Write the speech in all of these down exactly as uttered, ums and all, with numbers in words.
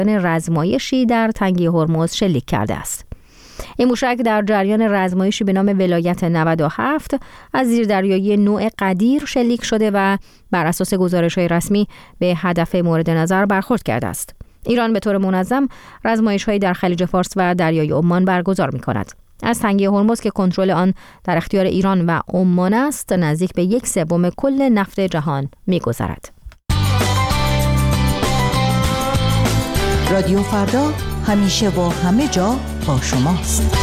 رزمایشی در تنگه هرمز شلیک کرده است. این موشک در جریان رزمایشی به نام ولایت نود و هفت از زیردریایی نوع قدیر شلیک شده و بر اساس گزارش‌های رسمی به هدف مورد نظر برخورد کرده است. ایران به طور منظم رزمایش‌هایی در خلیج فارس و دریای عمان برگزار می‌کند. از تنگه هرمز که کنترل آن در اختیار ایران و عمان است، نزدیک به یک سوم کل نفت جهان می‌گذرد. رادیو فردا همیشه و همه جا با شماست.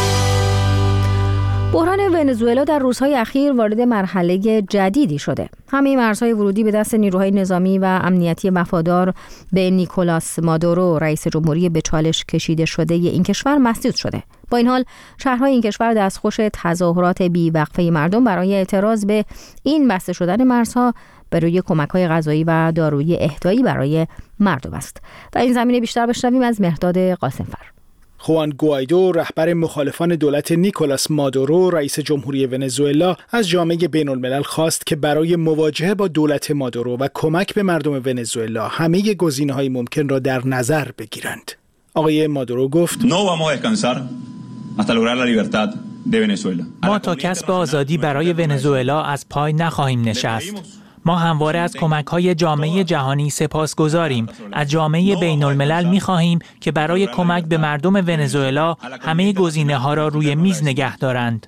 بحران ونزوئلا در روزهای اخیر وارد مرحله جدیدی شده. همه مرزهای ورودی به دست نیروهای نظامی و امنیتی وفادار به نیکولاس مادورو، رئیس جمهوری به چالش کشیده شده این کشور، مسدود شده. با این حال شهرهای این کشور دستخوش تظاهرات بی‌وقفه مردم برای اعتراض به این بسته شدن مرزها به روی کمک‌های غذایی و دارویی اهدایی برای مردم است. در این زمینه بیشتر بشنویم از مهرداد قاسمفر. خوان گوایدو، رهبر مخالفان دولت نیکولاس مادورو، رئیس جمهوری ونزوئلا، از جامعه بین‌الملل خواست که برای مواجهه با دولت مادورو و کمک به مردم ونزوئلا همه گزینه‌های ممکن را در نظر بگیرند. آقای مادورو گفت: ما تا کسب آزادی برای ونزوئلا از پای نخواهیم نشست. ما همواره از کمک‌های جامعه جهانی سپاسگزاریم. از جامعه بین‌الملل می‌خواهیم که برای کمک به مردم ونزوئلا همه گزینه‌ها را روی میز نگه دارند.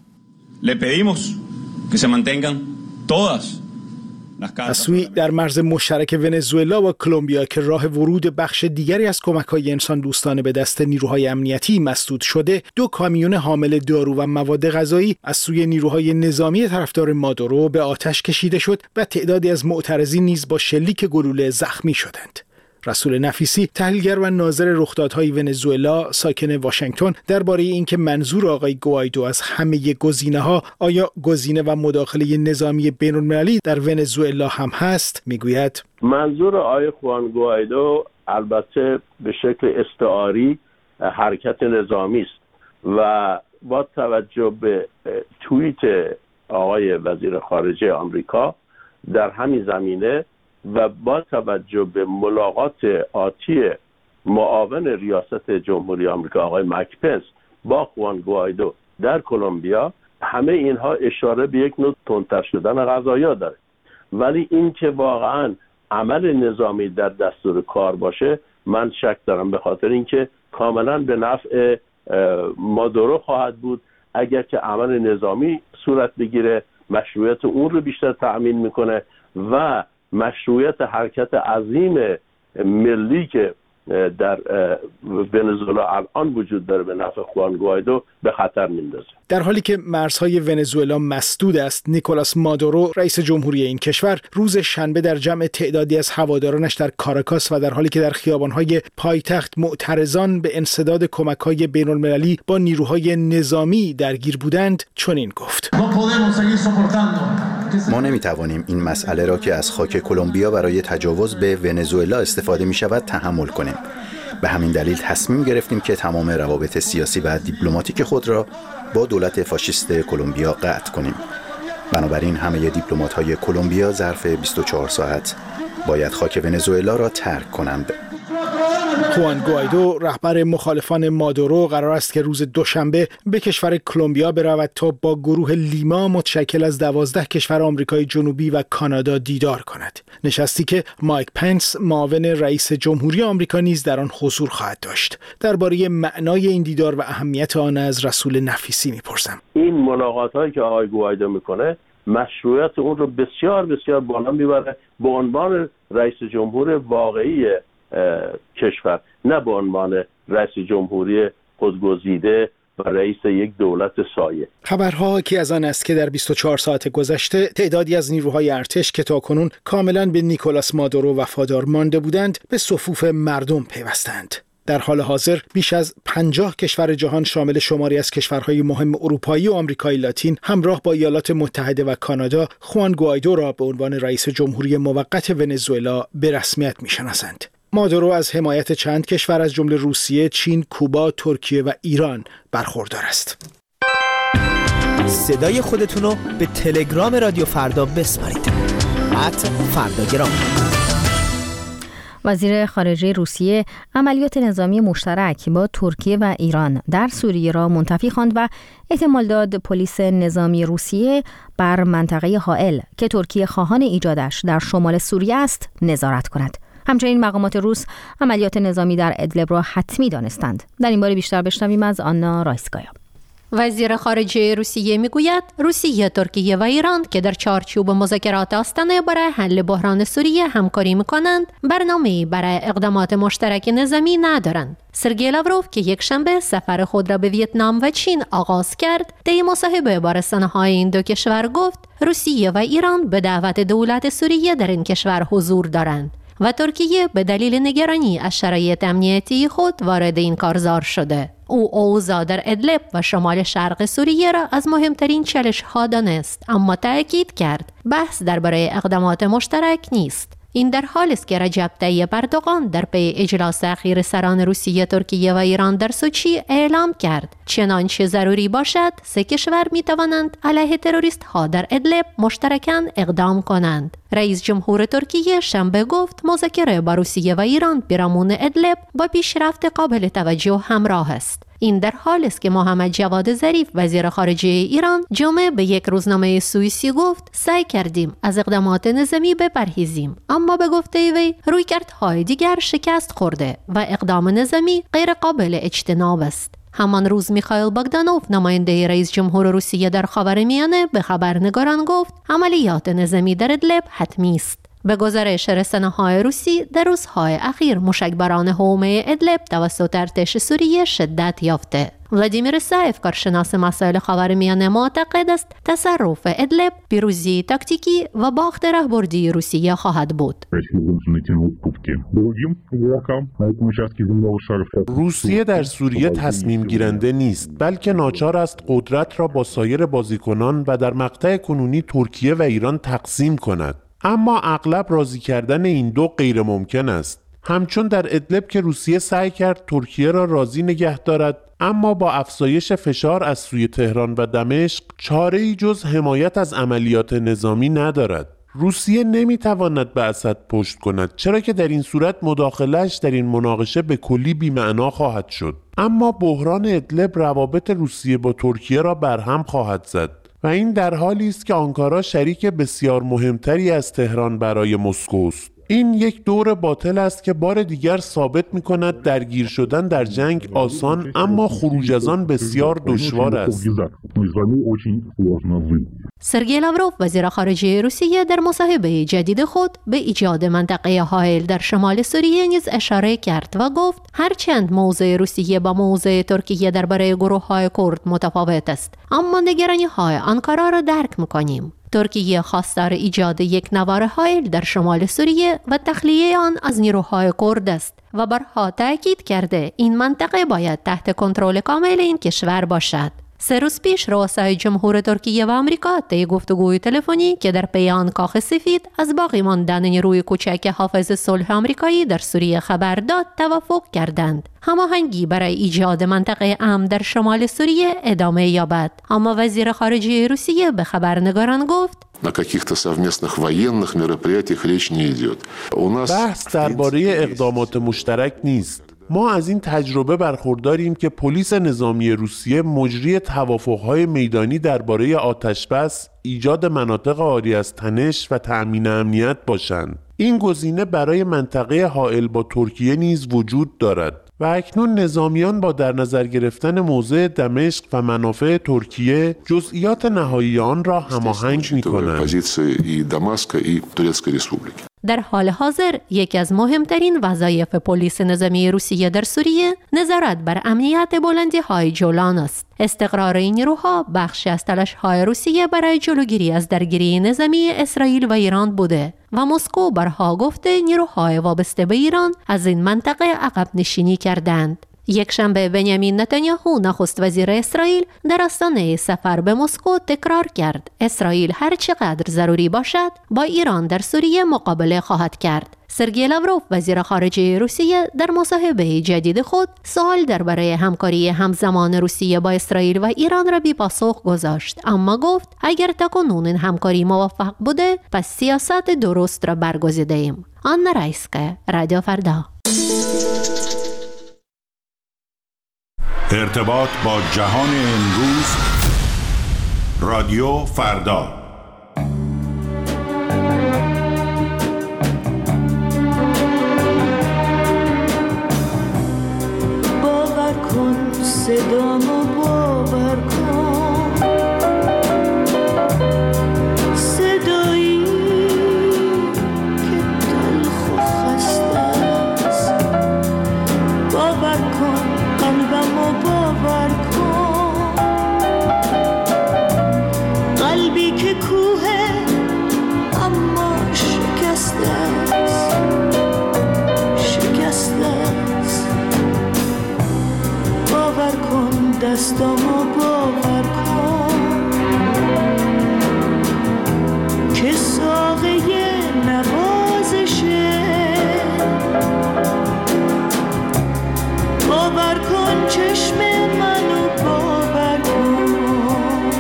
از سوی در مرز مشترک ونزوئلا و کلمبیا که راه ورود بخش دیگری از کمک‌های انسان دوستانه به دست نیروهای امنیتی مسدود شده، دو کامیون حامل دارو و مواد غذایی از سوی نیروهای نظامی طرفدار مادورو به آتش کشیده شد و تعدادی از معترضین نیز با شلیک گلوله زخمی شدند. رسول نفیسی، تحلیلگر و ناظر رخدادهای ونزوئلا ساکن واشنگتن، درباره اینکه منظور آقای گوایدو از همه گزینه‌ها آیا گزینه و مداخله نظامی بین‌المللی در ونزوئلا هم هست، میگوید: منظور آقای خوان گوایدو البته به شکل استعاری حرکت نظامی است و با توجه به توییت آقای وزیر خارجه آمریکا در همین زمینه و با توجه به ملاقات آتی معاون ریاست جمهوری آمریکا آقای مایک پنس با خوان گوایدو در کلمبیا، همه اینها اشاره به یک نوع تندتر شدن قضایا داره. ولی این که واقعا عمل نظامی در دستور کار باشه، من شک دارم، به خاطر اینکه کاملا به نفع مادورو خواهد بود اگر که عمل نظامی صورت بگیره. مشروعیت اون رو بیشتر تأمین میکنه و مشروعیت حرکت عظیم ملی که در ونزوئلا الان وجود داره به نفع خوان گوایدو به خطر میندازه. در حالی که مرزهای ونزوئلا مسدود است، نیکولاس مادورو، رئیس جمهوری این کشور، روز شنبه در جمع تعدادی از هوادارانش در کاراکاس و در حالی که در خیابان‌های پایتخت معترضان به انسداد کمک‌های بین‌المللی با نیروهای نظامی درگیر بودند، چنین گفت: ما نمی‌توانیم این مسئله را که از خاک کلمبیا برای تجاوز به ونزوئلا استفاده می‌شود تحمل کنیم. به همین دلیل تصمیم گرفتیم که تمام روابط سیاسی و دیپلماتیک خود را با دولت فاشیست کلمبیا قطع کنیم. بنابراین همه دیپلمات‌های کلمبیا ظرف بیست و چهار ساعت باید خاک ونزوئلا را ترک کنند. خوان گوایدو، رهبر مخالفان مادورو، قرار است که روز دوشنبه به کشور کلمبیا برود تا با گروه لیما متشکل از دوازده کشور آمریکای جنوبی و کانادا دیدار کند. نشستی که مایک پنس، معاون رئیس جمهوری آمریکا، نیز در آن حضور خواهد داشت. درباره معنای این دیدار و اهمیت آن از رسول نفیسی میپرسم. این ملاقات‌هایی که آقای گوایدو میکنه مشروعیت اون رو بسیار بسیار بالا میبره به عنوان رئیس جمهور واقعی کشور، نه به عنوان رئیس جمهوری خودگزیده و رئیس یک دولت سایه. خبرها که از آن است که در بیست و چهار ساعت گذشته تعدادی از نیروهای ارتش که تاکنون کاملا به نیکولاس مادورو وفادار مانده بودند به صفوف مردم پیوستند. در حال حاضر بیش از پنجاه کشور جهان شامل شماری از کشورهای مهم اروپایی و آمریکای لاتین همراه با ایالات متحده و کانادا خوان گوایدو را به عنوان رئیس جمهوری موقت ونزوئلا به رسمیت می‌شناسند. مادورو از حمایت چند کشور از جمله روسیه، چین، کوبا، ترکیه و ایران برخوردار است. صدای خودتون رو به تلگرام رادیو فردا بسپارید. ات فرداگرام. وزیر خارجه روسیه عملیات نظامی مشترک با ترکیه و ایران در سوریه را منتفی خواند و احتمال داد پلیس نظامی روسیه بر منطقه حائل که ترکیه خواهان ایجادش در شمال سوریه است نظارت کند. همچنین مقامات روس عملیات نظامی در ادلب را حتمی دانستند. در این باره بیشتر بشنویم از آنا رایسکایا. وزیر خارجه روسیه میگوید روسیه، ترکیه و ایران که در چارچوب مذاکرات آستانه برای حل بحران سوریه همکاری میکنند، برنامه‌ای برای اقدامات مشترک نظامی ندارند. سرگئی لاوروف که یک شنبه سفر خود را به ویتنام و چین آغاز کرد، طی مصاحبه با رسانه‌های این دو کشور گفت روسیه و ایران به دعوت دولت سوریه در این کشور حضور دارند و ترکیه به دلیل نگرانی از شرایط امنیتی خود وارد این کارزار شده. او اوضاع در ادلب و شمال شرق سوریه را از مهمترین چالش‌ها دانست، اما تأکید کرد بحث درباره اقدامات مشترک نیست. این در حالی است که رجب طیب اردوغان در پی اجلاس اخیر سران روسیه، ترکیه و ایران در سوچی اعلام کرد چنانچه ضروری باشد سه کشور می توانند علیه تروریست ها در ادلب مشترکاً اقدام کنند. رئیس جمهور ترکیه شنبه گفت مذاکره با روسیه و ایران پیرامون ادلب با پیشرفت قابل توجه همراه است. این در حالی است که محمد جواد ظریف وزیر خارجه ایران جمعه به یک روزنامه سوئیسی گفت سعی کردیم از اقدامات نظامی بپرهیزیم، اما به گفته وی رویکردهای دیگر شکست خورده و اقدام نظامی غیر قابل اجتناب است. همان روز میخائیل باگدانوف نماینده رئیس جمهور روسیه در خاورمیانه به خبرنگاران گفت عملیات نظامی در ادلب حتمی است. به گزارش رسانه‌های روسی در روزهای اخیر موشکباران حومه ادلب توسط ارتش سوریه شدت یافته. ولادیمیر سایف کارشناس مسائل خاورمیانه معتقد است تصرف ادلب پیروزی تاکتیکی و باخت راهبردی روسیه خواهد بود. روسیه در سوریه تصمیم گیرنده نیست، بلکه ناچار است قدرت را با سایر بازیکنان و در مقطع کنونی ترکیه و ایران تقسیم کند. اما اغلب راضی کردن این دو غیر ممکن است. همچون در ادلب که روسیه سعی کرد ترکیه را راضی نگه دارد، اما با افزایش فشار از سوی تهران و دمشق چاره‌ای جز حمایت از عملیات نظامی ندارد. روسیه نمیتواند به اسد پشت کند، چرا که در این صورت مداخله‌اش در این مناقشه به کلی بی‌معنا خواهد شد. اما بحران ادلب روابط روسیه با ترکیه را برهم خواهد زد و این در حالی است که آنکارا شریک بسیار مهمتری از تهران برای مسکو است. این یک دور باطل است که بار دیگر ثابت می‌کند درگیر شدن در جنگ آسان اما خروج از آن بسیار دشوار است. سرگئی لاوروف وزیر خارجه روسیه در مصاحبه جدید خود به ایجاد منطقه حائل در شمال سوریه نیز اشاره کرد و گفت هرچند موضع روسیه با موضع ترکیه درباره گروه‌های کرد متفاوت است، اما نگرانی‌های آنکارا را درک می‌کنیم. ترکیه خواستار ایجاد یک نوار حائل در شمال سوریه و تخلیه آن از نیروهای کرد است و برها تأکید کرده این منطقه باید تحت کنترل کامل این کشور باشد. سه روز پیش رؤسای جمهور ترکیه و آمریکا طی گفتگوی تلفنی که در پی آن کاخ سفید از باقی ماندن نیروی کوچک حافظ صلح آمریکایی در سوریه خبر داد توافق کردند هماهنگی برای ایجاد منطقه امن در شمال سوریه ادامه یابد. اما وزیر خارجه روسیه به خبرنگاران گفت на каких-то совместных военных мероприятиях речь не идет. У нас بحث درباره اقدامات مشترک نیست. ما از این تجربه برخورداریم که پلیس نظامی روسیه مجری توافق‌های میدانی درباره آتشبس، ایجاد مناطق عاری از تنش و تأمین امنیت باشند. این گزینه برای منطقه حائل با ترکیه نیز وجود دارد و اکنون نظامیان با در نظر گرفتن موضع دمشق و منافع ترکیه جزئیات نهایی آن را هماهنگ می‌کنند. در حال حاضر یکی از مهمترین وظایف پلیس نظامی روسیه در سوریه نظارت بر امنیت بلندی‌های جولان است. استقرار این نیروها بخشی از تلاش‌های روسیه برای جلوگیری از درگیری نظامی اسرائیل و ایران بوده و مسکو برها گفته نیروهای وابسته به ایران از این منطقه عقب نشینی کردند. یک شنبه بنیامین نتانیاهو نخست وزیر اسرائیل در آستانه سفر به مسکو تکرار کرد اسرائیل هر چقدر ضروری باشد با ایران در سوریه مقابله خواهد کرد. سرگئی لاوروف وزیر خارجه روسیه در مصاحبه جدید خود سوال درباره همکاری همزمان روسیه با اسرائیل و ایران را بی پاسخ گذاشت، اما گفت اگر تاکنون این همکاری موفق بوده پس سیاست درست را برگزیده ایم. آنا رایسکا، رادیو فردا. ارتباط با جهان امروز، رادیو فردا. باور کن صدامو باور کن، صدایی که تلخ و خسته است. باور کن قلبمو باور کن، قلبی که کوه اما شکسته است، شکسته است. باور کن دستامو باور کن که ساقه نوازشه. باور کن چشم منو باور کن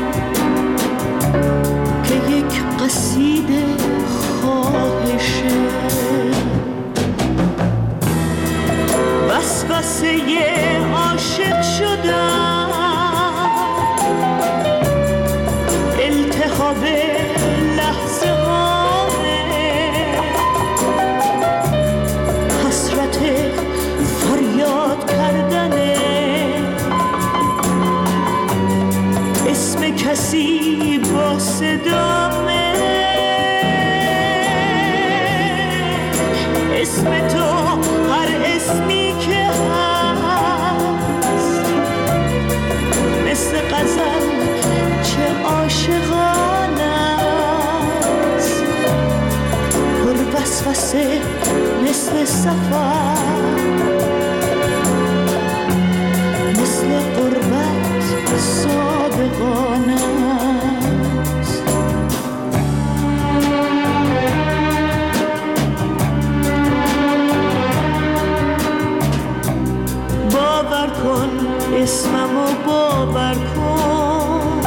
که یک قصیده خواهشه. وسوسه عاشق شدم، التهاب لحظه هامه، حسرت فریاد کردنه، اسم کسی با صدامه، اسم تو هر اسمی که هست، مثل غزل چه عاشقانه است، پر وسوسه مثل سفر، مثل قربت صادقانه است. باور کن اسممو باور کن،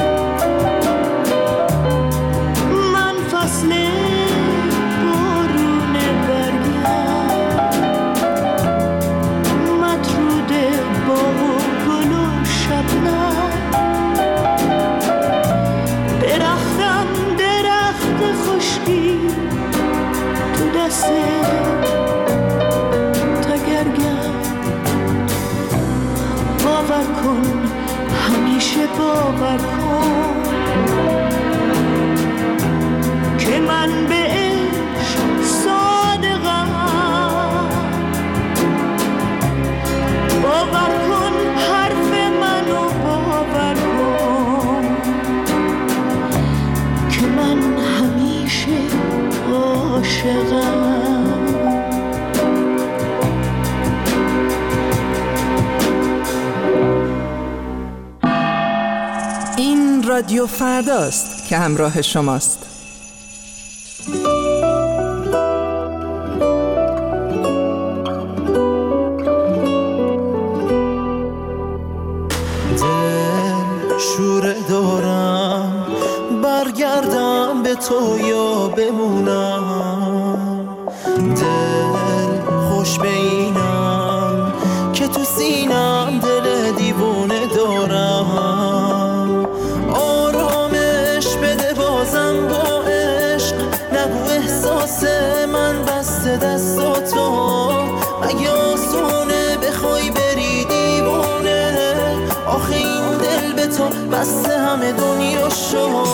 من فصل بارون برگم، مطرود باغ و گل و شبنم، درختم درخت خشکی تو دست تگرگم. باور کن همیشه باور کن که من به عشق صادقم. باور کن حرف منو باور کن که من همیشه عاشقم. این رادیو فرداست که همراه شماست. دل شوره دارم برگردم به تو یا بمونم، دل خوش به اینم که تو سینم دل دیوونه دارم. آرامش بده بازم با عشق، نگو احساس من بسته دستاتو، مگه آسونه بخوای بری دیوونه، آخه این دل به تو بسته همه دنیا شو.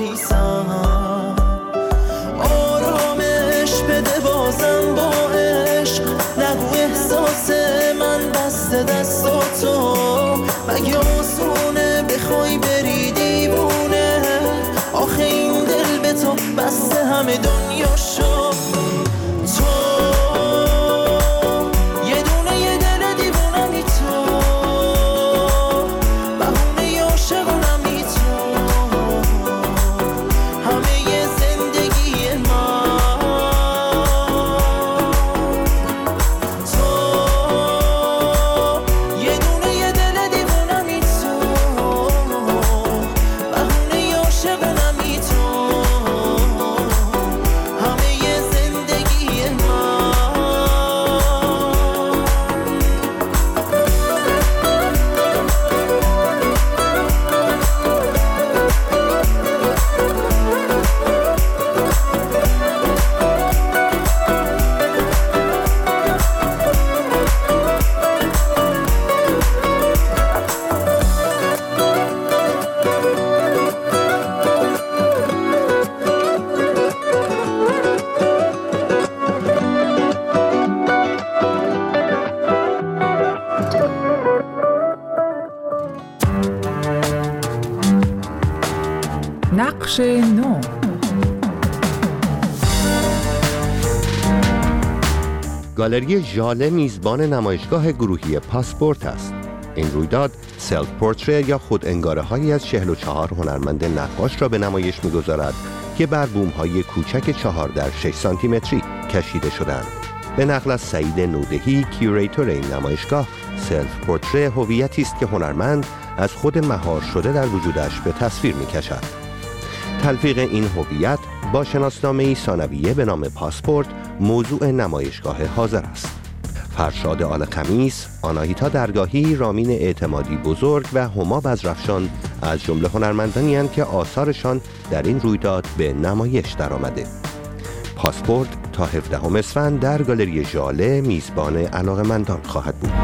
نگریسم آرامش بده بازم با عشق نگو احساس من بسته دستاتو مگه آسونه بخوای بری دیوونه آخه این دل به تو بسته همه دنیا شو تو یه دونه یه دل دیوونمی تو بهونه عاشقونمی تو همه یه زندگی من تو یه دونه یه دل دیوونمی تو بهونه عاشقونمی تو همه یه زندگی من نقش نو. گالری ژاله میزبان نمایشگاه گروهی پاسپورت است. این رویداد سلف پورتری یا خود انگاره هایی از چهل و چهار هنرمند نقاش را به نمایش میگذارد که بر بوم های کوچک چهار در شش سانتی متری کشیده شدند. به نقل از سعید نودهی کیوریتور این نمایشگاه، سلف پورتری هویتی است که هنرمند از خود مهار شده در وجودش به تصویر میکشد. تلفیق این هویت با شناسنامه‌ای ثانویه به نام پاسپورت موضوع نمایشگاه حاضر است. فرشاد آل خمیس، آناهیتا درگاهی، رامین اعتمادی بزرگ و هما بزرفشان از جمله هنرمندانی اند که آثارشان در این رویداد به نمایش درآمده. پاسپورت تا هفدهم اسفند در گالری ژاله میزبان علاقه‌مندان خواهد بود.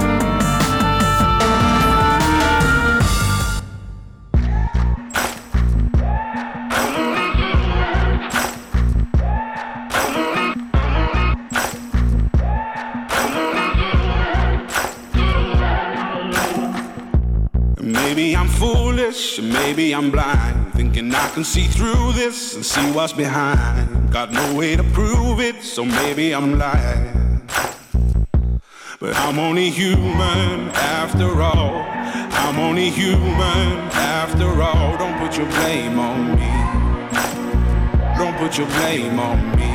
Maybe I'm foolish, maybe I'm blind, thinking I can see through this and see what's behind. Got no way to prove it, so maybe I'm lying. But I'm only human after all. I'm only human after all. Don't put your blame on me. Don't put your blame on me.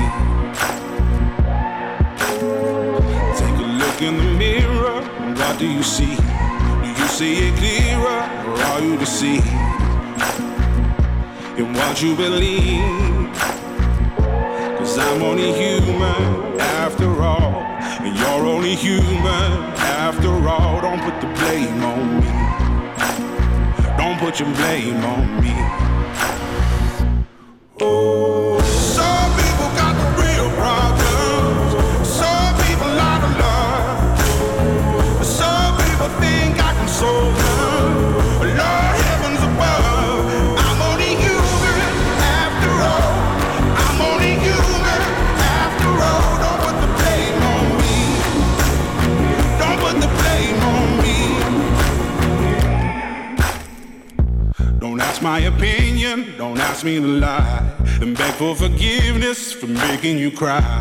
Take a look in the mirror, what do you see? See it clearer, or are you deceived in what you believe? Cause I'm only human after all, and you're only human after all. Don't put the blame on me. Don't put your blame on me. Oh, some people got the real problems. Some people out of love. Some people think I can solve them. Lord heavens above, I'm only human after all. I'm only human after all. Don't put the blame on me. Don't put the blame on me. Don't ask my opinion, don't ask me to lie, and beg for forgiveness for making you cry,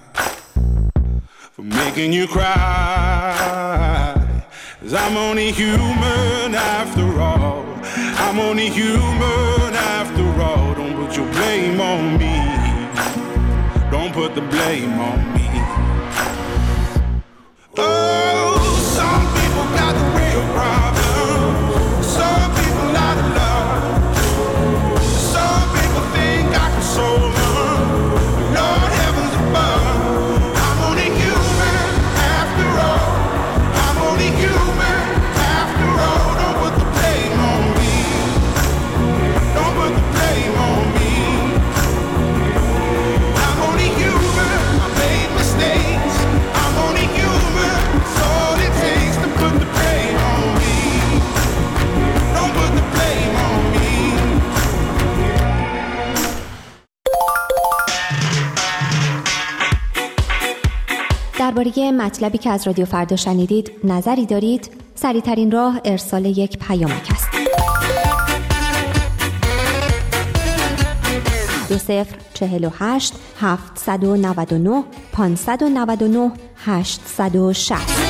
for making you cry. Cause I'm only human after all. I'm only human after all. Don't put your blame on me. Don't put the blame on me. Oh, some people got the real problems. Some people out of love. Some people think I can solve them. Lord heavens above, I'm only human after all. I'm only human after all. Don't put the blame on me. Don't put the blame on me. I'm only human. I made درباره مطلبی که از رادیو فردا شنیدید نظری دارید؟ سریع‌ترین راه ارسال یک پیامک است. دو صفر چهل و هشت هفتصد و نود و نه پانصد و نود و نه هشتصد و شصت.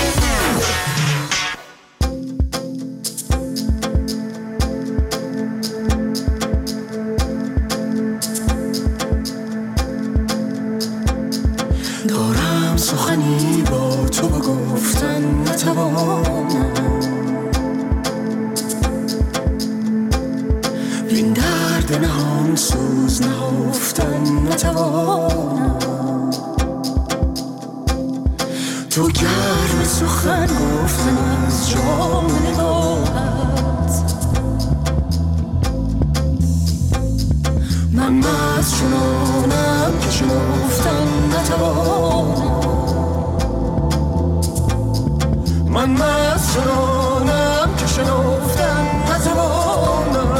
دارم سخنی با تو بگفتن نتوانم، این درد نهان سوز نهفتن نتوانم. تو گرم سخن گفتن از جام نگاهت، من مست چنانم که شنفتن نتوانم. من مست چنانم که شنفتن نتوانم.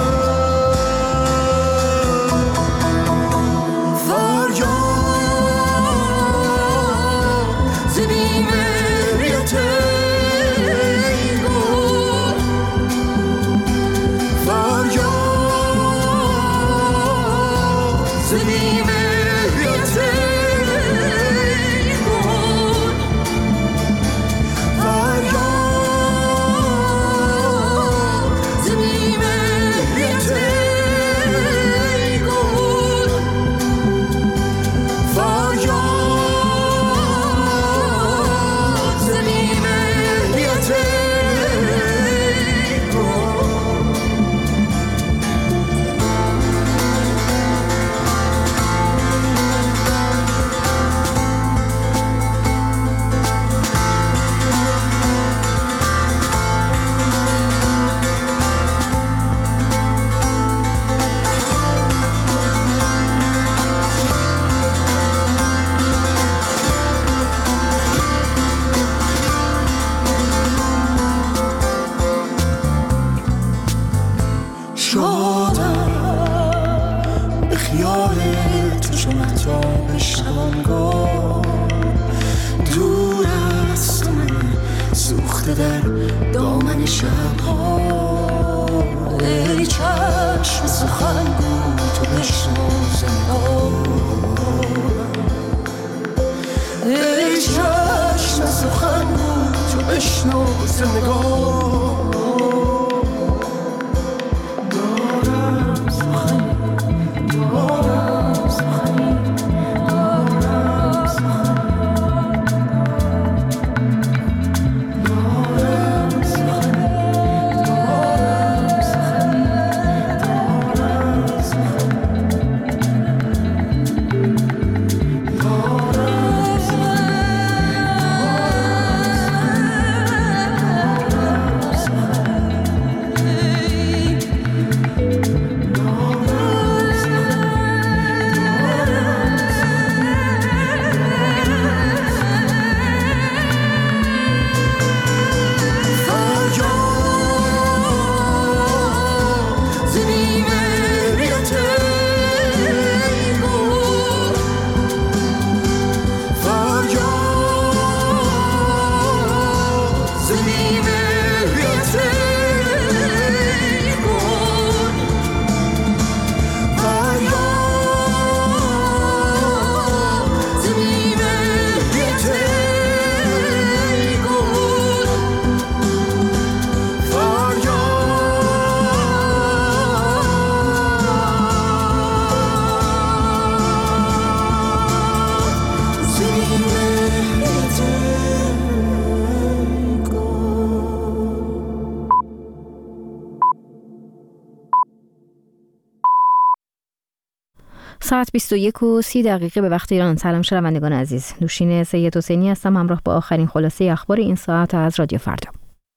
ساعت بیست و یک و سی دقیقه به وقت ایران. سلام شنوندگان عزیز، نوشین سید حسینی هستم، همراه با آخرین خلاصه اخبار این ساعت از رادیو فردا.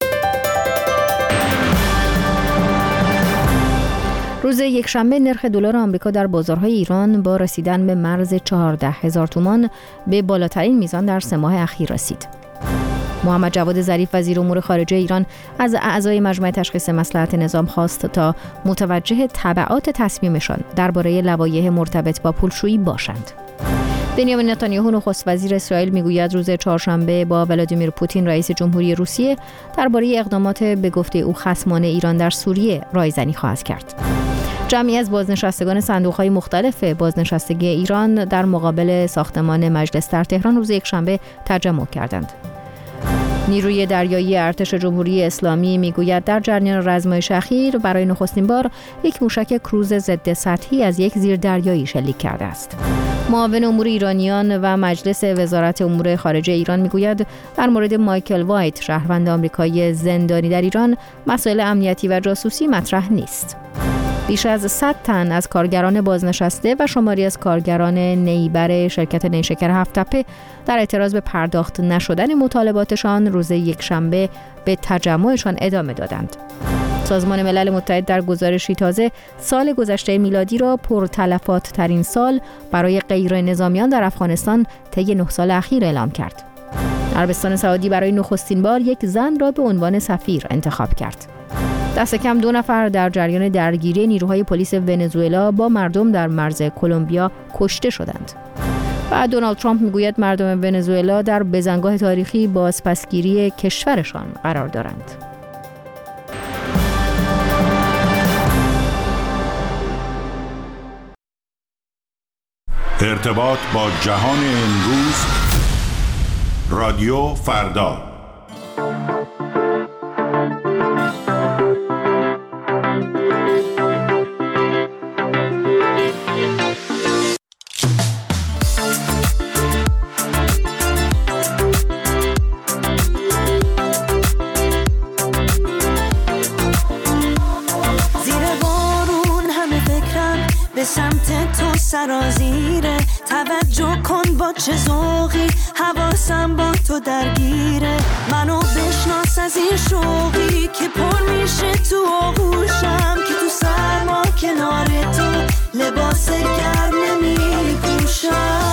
روز یکشنبه نرخ دلار آمریکا در بازارهای ایران با رسیدن به مرز چهارده هزار تومان به بالاترین میزان در سه ماه اخیر رسید. محمد جواد ظریف وزیر امور خارجه ایران از اعضای مجمع تشخیص مصلحت نظام خواست تا متوجه تبعات تصمیمشان درباره لوایح مرتبط با پولشویی باشند. بنیامین نتانیاهو نخست وزیر اسرائیل میگوید روز چهارشنبه با ولادیمیر پوتین رئیس جمهوری روسیه درباره اقدامات به گفته او خصمانه ایران در سوریه رایزنی خواهد کرد. جمعی از بازنشستگان صندوق‌های مختلف بازنشستگی ایران در مقابل ساختمان مجلس در تهران روز یکشنبه تجمع کردند. نیروی دریایی ارتش جمهوری اسلامی میگوید در جریان رزمایش اخیر برای نخستین بار یک موشک کروز ضد سطحی از یک زیردریایی شلیک کرده است. معاون امور ایرانیان و مجلس وزارت امور خارجه ایران میگوید در مورد مایکل وایت شهروند آمریکایی زندانی در ایران مسائل امنیتی و جاسوسی مطرح نیست. بیش از صد تن از کارگران بازنشسته و شماری از کارگران نیبر شرکت نیشکر هفت‌تپه در اعتراض به پرداخت نشدن مطالباتشان روز یکشنبه به تجمعشان ادامه دادند. سازمان ملل متحد در گزارشی تازه سال گذشته میلادی را پرتلفات ترین سال برای غیر نظامیان در افغانستان طی نه سال اخیر اعلام کرد. عربستان سعودی برای نخستین بار یک زن را به عنوان سفیر انتخاب کرد. دست کم دو نفر در جریان درگیری نیروهای پلیس ونزوئلا با مردم در مرز کلمبیا کشته شدند. و دونالد ترامپ میگوید مردم ونزوئلا در بزنگاه تاریخی بازپسگیری کشورشان قرار دارند. ارتباط با جهان امروز، رادیو فردا. سرازیره توجه کن با چه ذوقی حواسم با تو درگیره منو بشناس از این شوقی که پر میشه تو آغوشم که تو سرما کنار تو لباس گرم نمیپوشم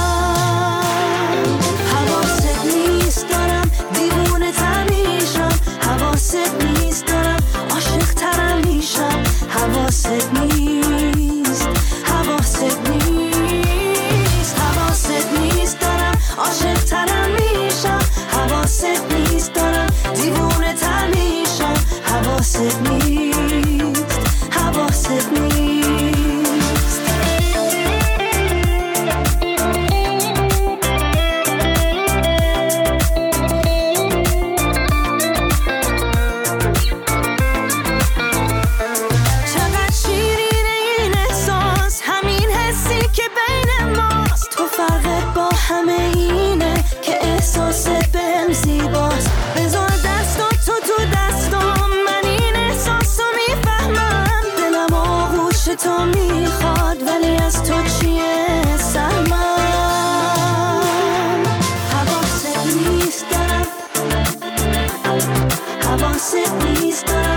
حواست نیست دارم دیوونه تر میشم حواست نیست دارم عاشق ترم میشم حواست نیست حواست نیست حواست نیست دارم عاشق ترم میشم حواست نیست دارم دیوونه تر میشم حواست نیست حواست نیست همه اینه که احساست بهم زیباست بذار دستات تو تو دستام من این احساسو میفهمم دلم آغوش تو میخواد ولی از تو چیه سهمم حواست نیست دارم حواست نیست دارم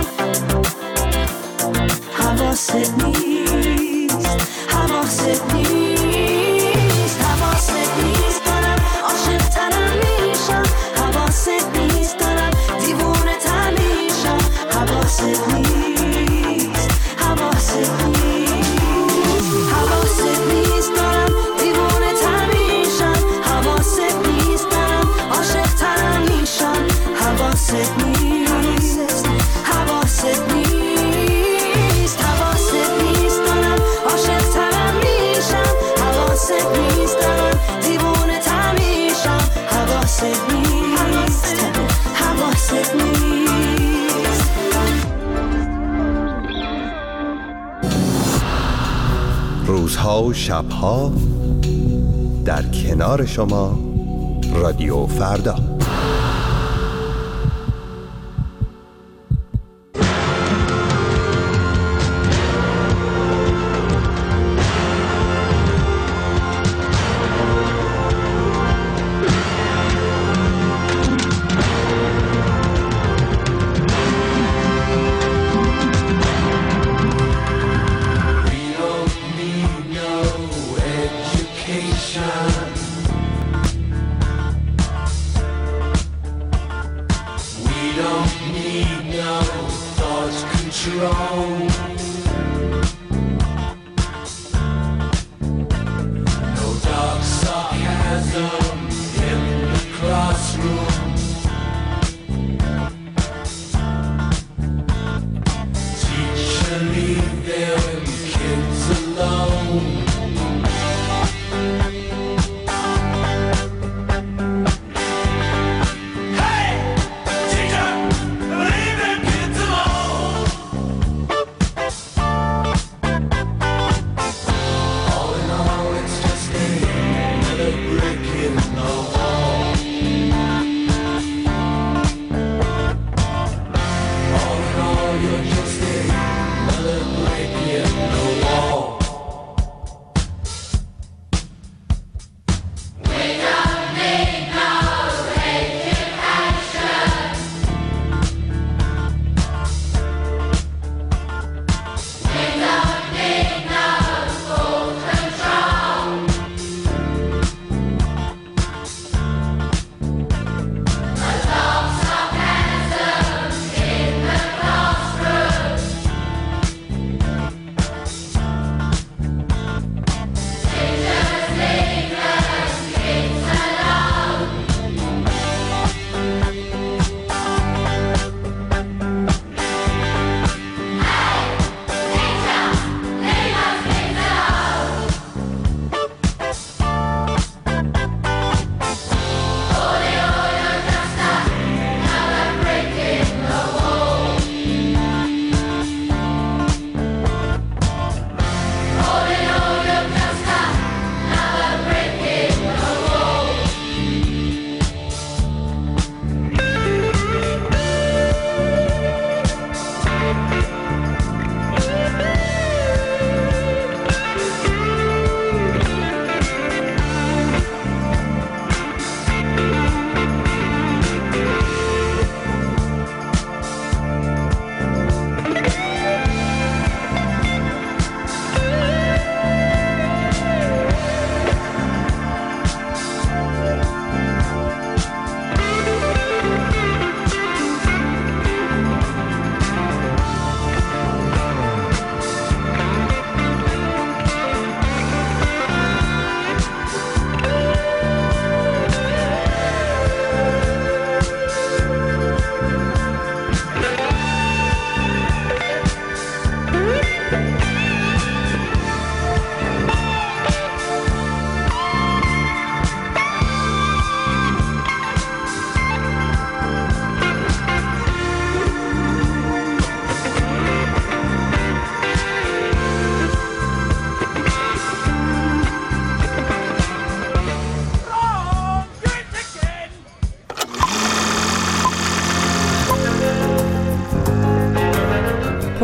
حواست نیست حواست نیست روزها و شبها در کنار شما رادیو فردا.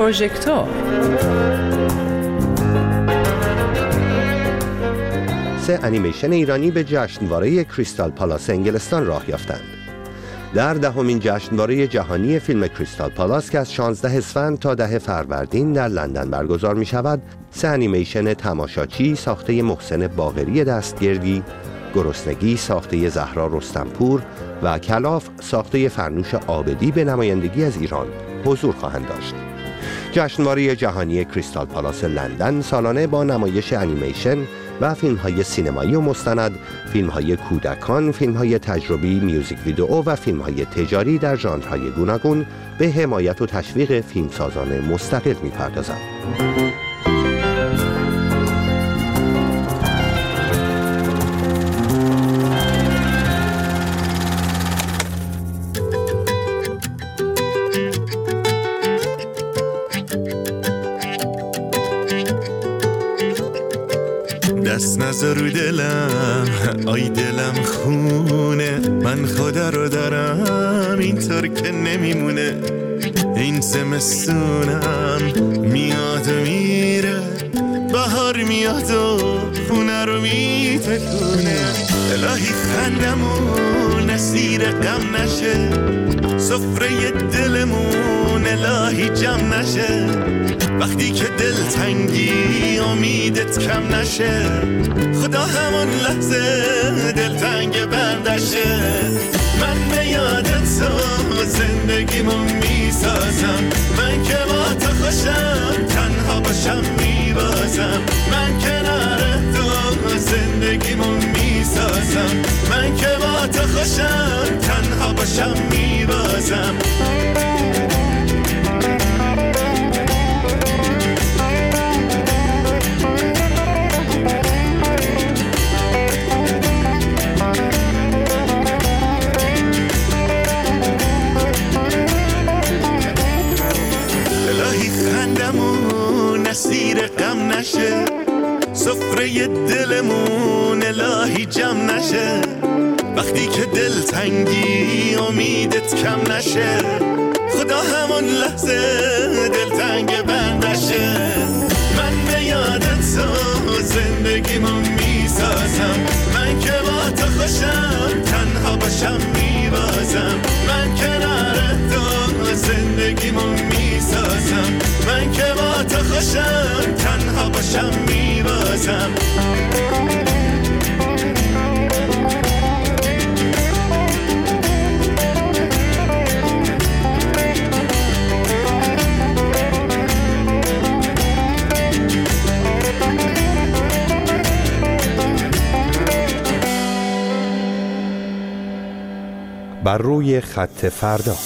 پروژکتور. سه انیمیشن ایرانی به جشنواره کریستال پالاس انگلستان راه یافتند. در دهمین جشنواره جهانی فیلم کریستال پالاس که از شانزده اسفند تا ده فروردین در لندن برگزار می شود، سه انیمیشن تماشاچی ساخته محسن باقری دستگردی، گرسنگی ساخته زهرا رستمپور و کلاف ساخته فرنوش عابدی به نمایندگی از ایران حضور خواهند داشت. جشنواره جهانی کریستال پالاس لندن سالانه با نمایش انیمیشن و فیلم‌های سینمایی و مستند، فیلم‌های کودکان، فیلم‌های تجربی، میوزیک ویدئو و فیلم‌های تجاری در ژانرهای گوناگون به حمایت و تشویق فیلمسازان مستقل می‌پردازد. دست نذار رو دلم، آی دلم خونه، من خدا رو دارم اینطور که نمیمونه. این زمستونم میاد و میره، بهار میاد و خونه رو میتکونه. الهی خندمون اسیر غم نشه، سفره دلمون الهی جمع نشه. وقتی که دل تنگی امیدت کم نشه، خدا همون لحظه دل تنگ بندشه. من به یاد تو زندگیمو میسازم، من که با تو خوشم تنها باشم میبازم. من کنار تو زندگیمو میسازم، من که با تو خوشم تنها باشم میبازم. اسیر غم نشه، سفره دلمون الهی جمع نشه. وقتی که دل تنگی امیدت کم نشه، خدا همون لحظه دل تنگ بندشه. من به یاد تو زندگیمو میسازم، من که با تو خوشم تنها باشم میبازم. من کنار تو زندگیمو میسازم، من که با تو خوشم تنها باشم میبازم. بر روی خط فردا.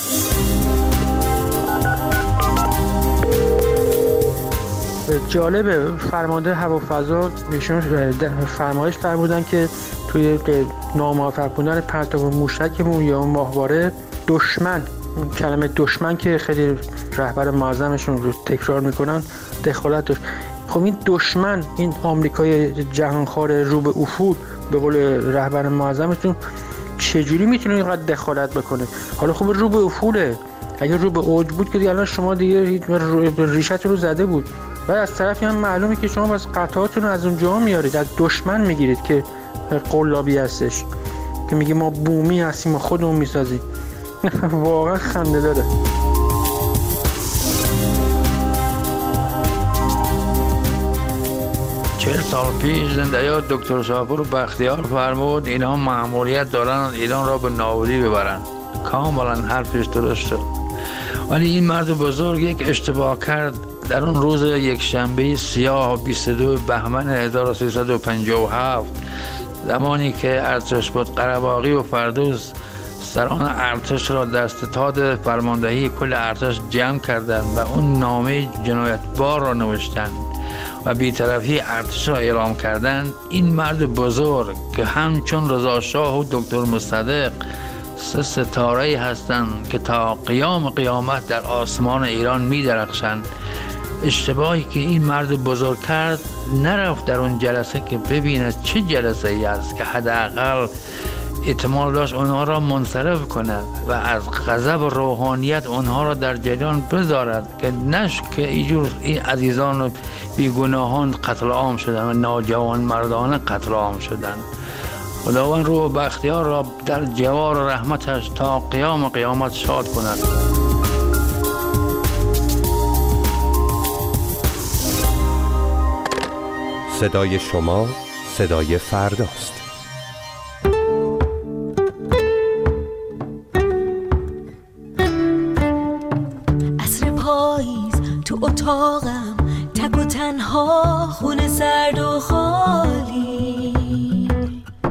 جالبه، فرمانده هوافضا ایشون فرمایش فرمودن که توی ناموفق بودن پرتاب موشکمون یا ماهواره دشمن، کلمه دشمن که خیلی رهبر معظمشون رو تکرار میکنن، دخالت داشت. خب این دشمن، این آمریکای جهانخوار رو به افول به قول رهبر معظمشون، چجوری میتونه اینقدر دخالت بکنه؟ حالا خب رو به افوله، اگر رو به اوج بود که دیگه الان شما دیگه ریشتون رو زده بود. و از طرفی هم معلومه که شما بس قطعاتون رو از اونجا میارید، از دشمن میگیرید که قلابی هستش که میگه ما بومی هستیم و خودمون میسازیم. واقعا خنده داره. چهل سال پیش زنده‌یار دکتر شاپور بختیار فرمود اینا مأموریت دارن ایران را به نابودی ببرن. کاملا حرفش درست شد. ولی این مرد بزرگ یک اشتباه کرد. در اون روز یک شنبه سیاه بیست و دو بهمن هزار و سیصد و پنجاه و هفت، زمانی که ارتش بود قره‌باغی و فردوس سران ارتش را در ستاد فرماندهی کل ارتش جمع کردند و اون نامه جنایتبار را نوشتند و بی‌طرفی ارتش را اعلام کردند، این مرد بزرگ که همچون رضا شاه و دکتر مصدق سه ستاره هستند که تا قیام قیامت در آسمان ایران می درخشند، اشتباهی که این مرد بزرگ کرد نرفت در اون جلسه که ببیند چه جلسه ای است که حداقل احتمال داشت اونها را منصرف کند و از غضب روحانیت اونها را در جریان بذارد که نش که اینجور این عزیزان بیگناهان قتل عام شدند و ناجوان مردان قتل عام شدند. خداوند روح بختیار را در جوار رحمتش تا قیام قیامت شاد کند. صدای شما صدای فرداست. عصر پاییز تو اتاقم تک و تنها، خونه سرد و خالی،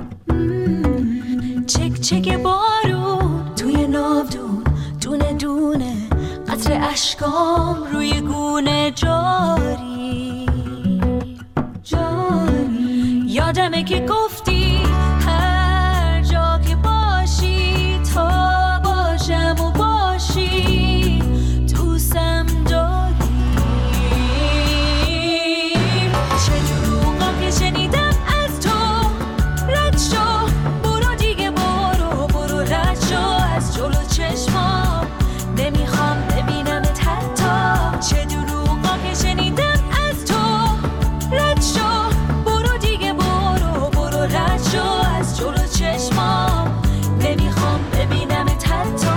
چک چک بارون توی ناودون، دونه دونه قطر اشکام روی گونه جاری جاری. یادمه که گفتی هر جا که باشی تا باشم و باشی دوستم داری. چه دروغا که شنیدم از تو، رد شو برو دیگه، برو برو رد شو از جلو چشمام، نمیخوام ببینمت حتی. چه دروغا که شنیدم از تو، رد شو برو دیگه، برو برو رد شو از جلو چشمام، نمیخوام ببینمت حتی.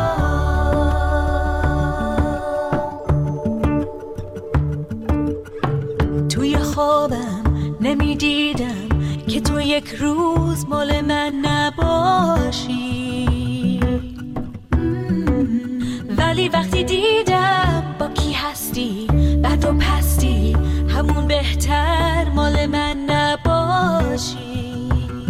توی خوابم نمیدیدم که تو یک روز مال من نباشی، ولی وقتی دیدم با کی هستی، بد و پستی، همون بهتر مال من نباشی.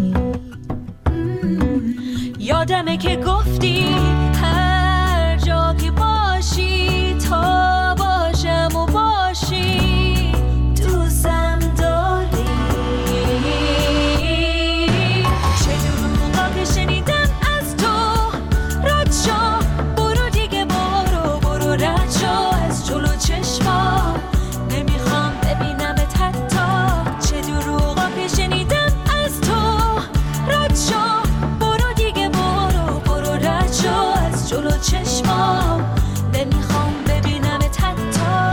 یادمه که گفتی هر جا که باشی تا باشم و باشی دوستم داری. چه دروغا که شنیدم از تو، رد شو برو دیگه، برو برو رد شو از جلو چشمام، نمیخوام ببینمت حتی. چه دروغا که شنیدم از تو، رد شو برو دیگه، برو برو رد شو از جلو چشمام، نمیخوام ببینمت حتی.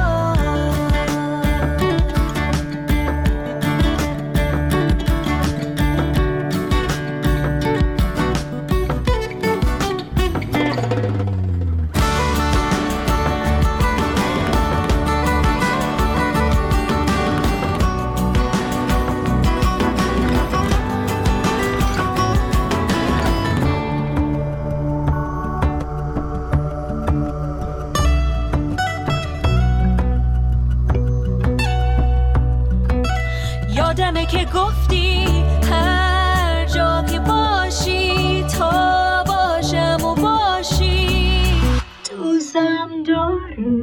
یادمه که گفتی هر جا که باشی تا باشم و باشی دوستم داری.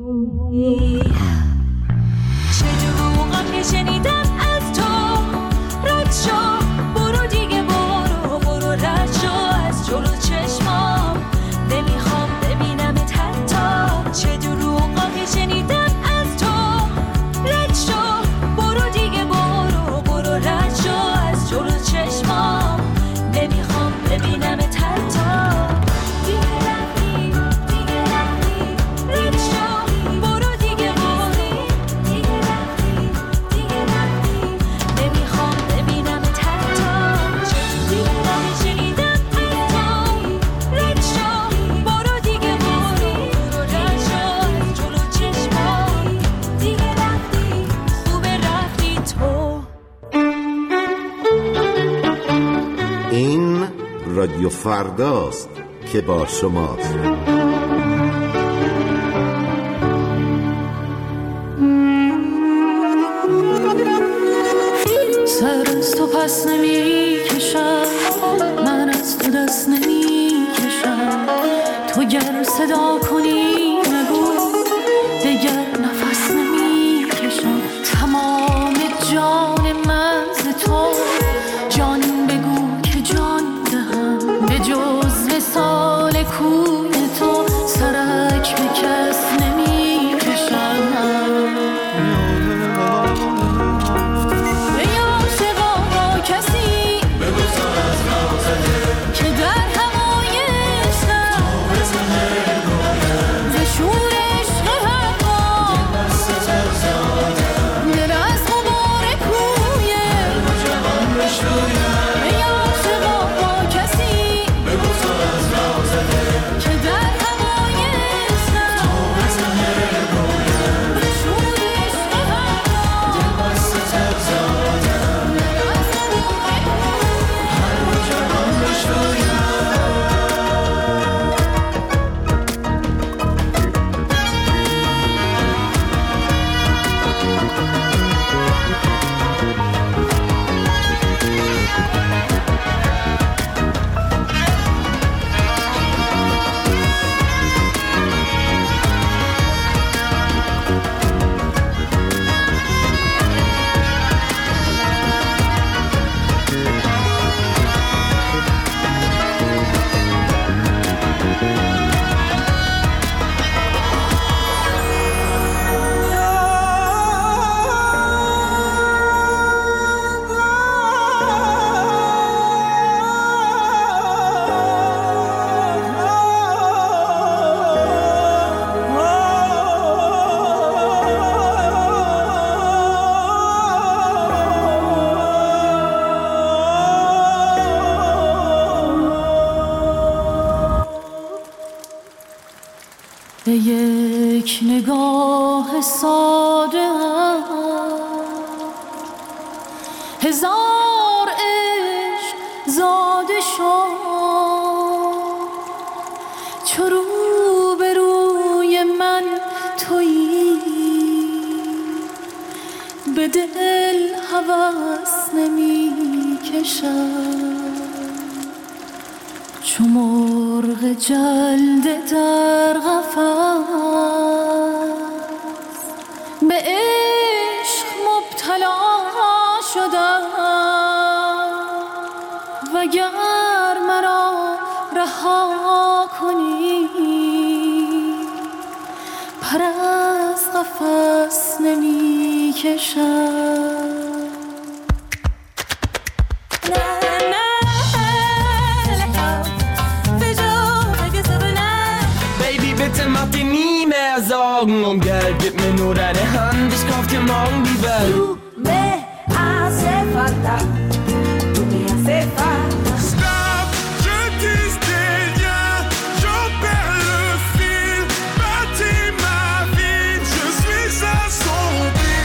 چه دروغا که شنیدم از تو، رد شو برو دیگه، برو برو رد شو از جلو چشمام، نمیخوام ببینمت حتی. چه دروغا که شنیدم از تو، رد شو برو دیگه، برو برو رد شو از جلو چشمام، نمیخوام ببینمت حتی. دیگه رفتی دیگه رفتی، رد شو برو دیگه، برو دیگه رفتی دیگه رفتی، نمیخوام ببینمت حتی. چه دروغا که شنیدم از تو، رد شو برو دیگه، برو برو رد شو از جلو چشمام، دیگه رفتی خوبه رفتی تو. این رادیو فرداست که با شماست. سر از تو پس نمی کشم، من از تو دست نمی کشم. تو گر صدا کنی نگو، دگر نفس نمی کشم. تمام جان من ز تو، جان بگو که جان دهم. به جز وصال کوی تو، سرک به کس نمی کشم. به عاشقا با کسی بگذار از راه یک نگاه ساده هزار عشق زاده شد چو رو به روی من تویی به دل هوس نمی کشد چو مرغ جلده در قفس به عشق مبتلا شدم وگر مرا رها کنی پر از قفس نمی کشم. Macht dir nie mehr Sorgen um Geld, gib mir nur deine Hand, ich kauf dir morgen die Welt. Du me hace falta, tu me hace falta. Stop, je disais rien, j'en perds le fil, bâtis ma vie, je suis assombri.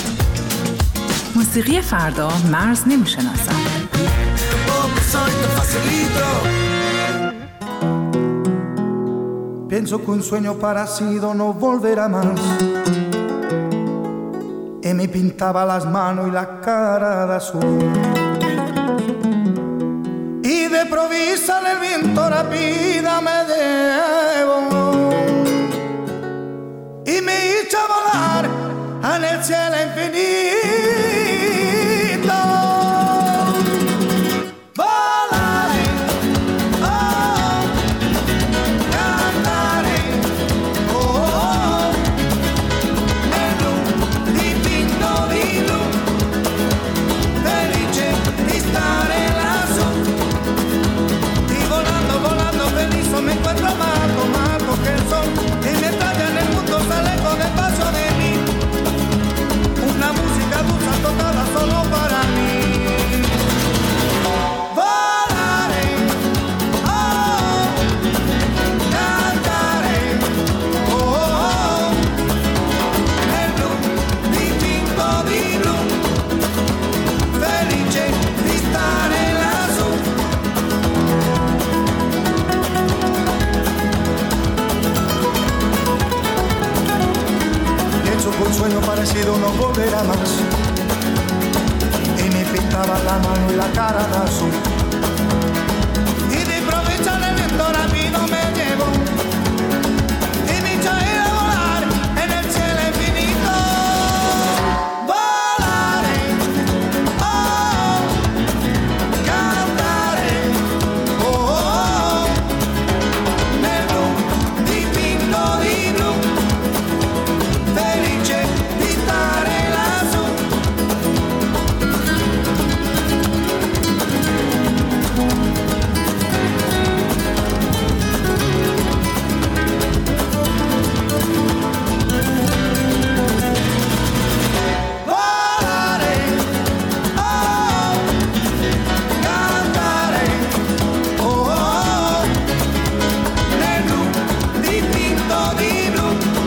موسیقی فردا مرز نمیشناسم. Pienso que un sueño parecido no volverá más. Y me pintaba las manos y la cara de azul. Y de provisa el viento rápida me llevó. Y me hizo volar en el cielo infinito. Me encuentro más, más que el sol y me trae en el mundo, sale con el paso de mí. Una música dulce tocada solo para mí. Volaré, oh, cantaré, oh, oh, el blu, distinto di blu, felice di stare lassù. Un sueño parecido no volverá más. Y me pintaba la mano y la cara de azul. Y de improviso el viento rápido me llevó. Y me hizo ir a volar en el cielo infinito. Volaré, oh, cantaré, oh, oh, nel blu, dipinto di blu. Felice di stare lassù. Volare, oh, cantare, oh, oh, nel blu, dipinto di blu.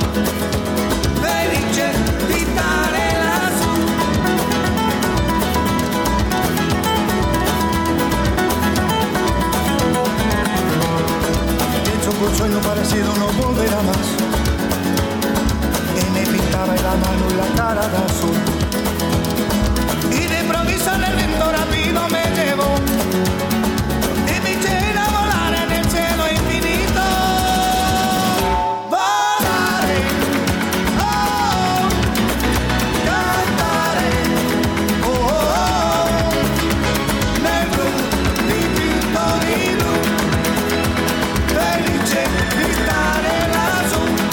Felice di stare lassù. Pienso que un sueño parecido no volverá más. Y me pintaba la mano y la cara de azul. Y de improviso el viento rápido me llevó. Y me eché a volar en el cielo infinito. Volare, oh, cantare, oh, oh, nel blu, dipinto di blu, felice di stare lassù.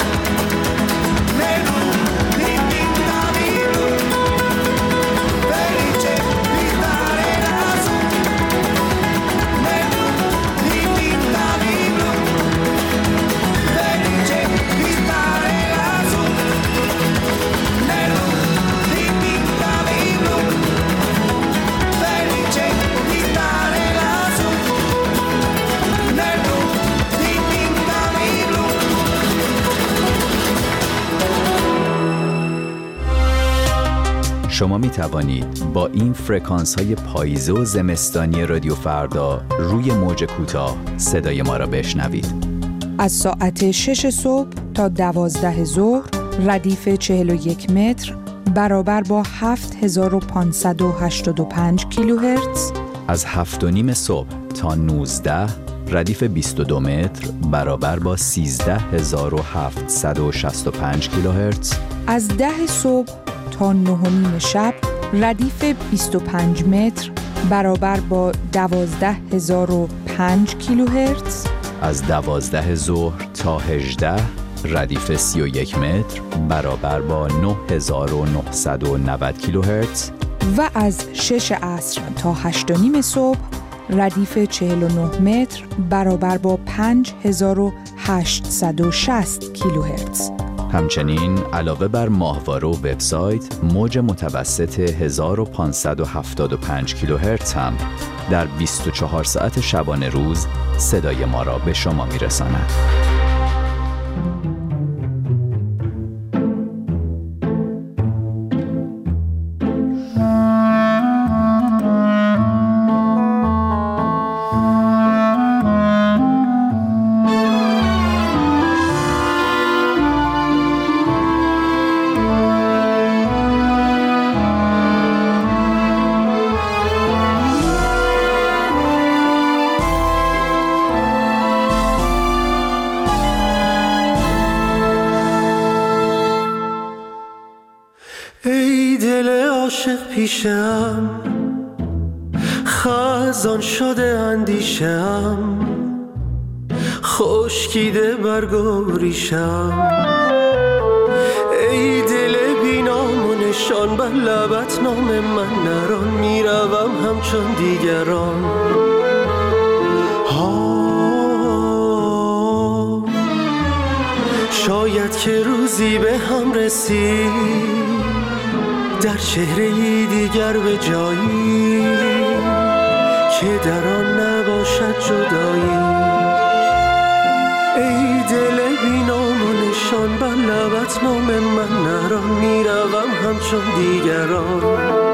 شما می توانید با این فرکانس های پاییزه و زمستانی رادیو فردا روی موج کوتاه صدای ما را بشنوید. از ساعت شش صبح تا دوازده ظهر ردیف چهل و یک متر برابر با هفت هزار و پانصد و هشتاد و پنج کیلوهرتز. از هفت و نیم صبح تا نوزده ردیف بیست و دو متر برابر با سیزده هزار و هفتصد و شصت و پنج کیلوهرتز. از ده صبح تا نه و نیم شب ردیف بیست و پنج متر برابر با دوازده هزار و پنج کیلوهرتز. از دوازده ظهر تا هجده ردیف سی و یک متر برابر با نه هزار و نهصد و نود کیلوهرتز. و از شش عصر تا هشت و نیم صبح ردیف چهل و نه متر برابر با پنج هزار و هشتصد و شصت کیلوهرتز. همچنین علاوه بر ماهواره و وبسایت، موج متوسط هزار و پانصد و هفتاد و پنج کیلوهرتز هم در بیست و چهار ساعت شبانه روز صدای ما را به شما میرساند. پیشم خزان شده اندیشم، خشکیده برگوریشم. ای دل بی نام و نشان، بر لبت نام من نران، میروم همچون دیگران. ها شاید که روزی به هم رسید، در چهره‌ای دیگر به جایی که در آن نباشد جدایی. ای دل بی نام و نشان، بر لبت نام من نران، میروم همچون دیگران.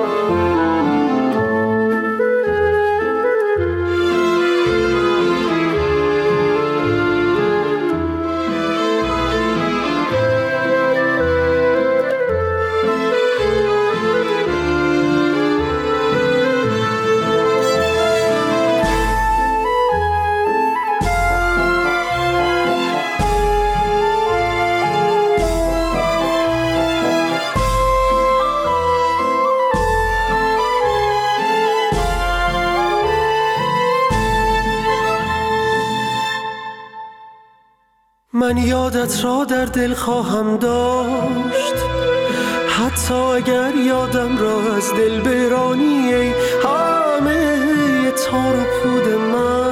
من یادت را در دل خواهم داشت، حتی اگر یادم را از دل برانی. ای همه تار و پود من،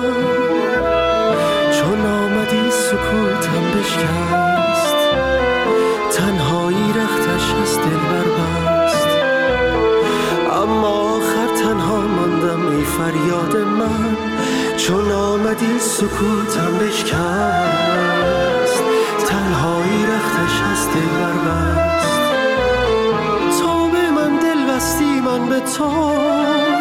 چون آمدی سکوتم بشکست، تنهایی رختش از دل بربست. اما آخر تنها ماندم ای فریاد من، چون آمدی سکوتم بشکست، تنهایی رختش از دل بربست. تا به من دل بستی من به تو،